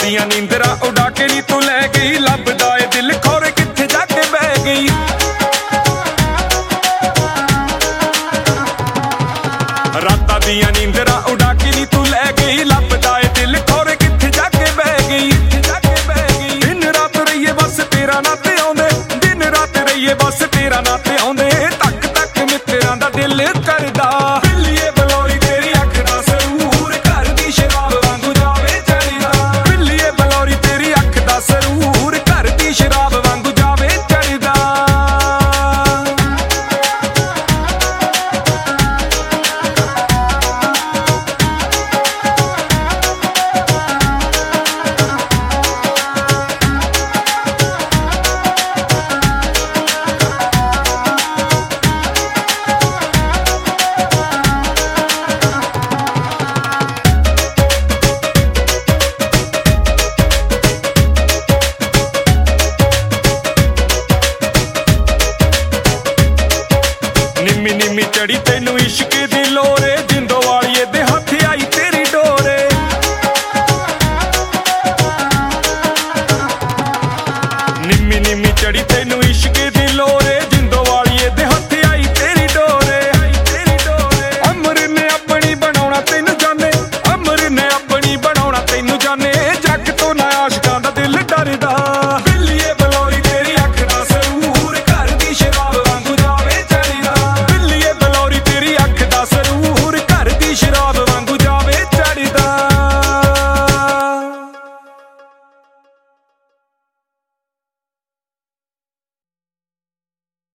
ਦੀਆਂ ਨੀਂਦਰਾਂ ਉਡਾ ਕੇ ਨੀ ਤੂੰ ਲੈ ਗਈ, ਲੱਭਦਾ ਏ ਦਿਲ ਖੌਰੇ ਕਿੱਥੇ ਜਾ ਕੇ ਬਹਿ ਗਈ। ਰਾਤਾਂ ਦੀਆਂ ਨੀਂਦਰਾਂ ਉਡਾ ਕੇ ਨੀ ਤੂੰ ਲੈ ਗਈ, ਲੱਭਦਾ ਏ ਦਿਲ ਖੌਰੇ ਕਿੱਥੇ ਜਾ ਕੇ ਬਹਿ ਗਈ। ਦਿਨ ਰਾਤ ਰਹੀਏ ਬਸ ਤੇਰਾ ਨਾਂ ਤੇ ਆਉਂਦੇ, ਦਿਨ ਰਾਤ ਰਹੀਏ ਬਸ ਤੇਰਾ ਨਾਂ ਤੇ ਆਉਂਦੇ, ਤੱਕ ਤੱਕ ਮਿੱਤਰਾਂ ਦਾ ਦਿਲ ਕਰਦਾ। ਬਿੱਲੀਏ ਬਲੌਰੀ ਤੇਰੀ ਅੱਖ ਦਾ ਸਰੂਰ, ਘਰ ਦੀ ਸ਼ਰਾਬ ਵਾਂਗੂ ਜਾਵੇ ਚੜ੍ਹਦਾ। ਬਿੱਲੀਏ ਬਲੌਰੀ ਤੇਰੀ ਅੱਖ ਦਾ ਸਰੂਰ, ਘਰ ਦੀ ਸ਼ਰਾਬ ਵਾਂਗੂ ਜਾਵੇ ਚੜ੍ਹਦਾ। ਨਿੰਮੀ ਨਿੰਮੀ ਚੜੀ ਤੈਨੂੰ ਇਸ਼ਕ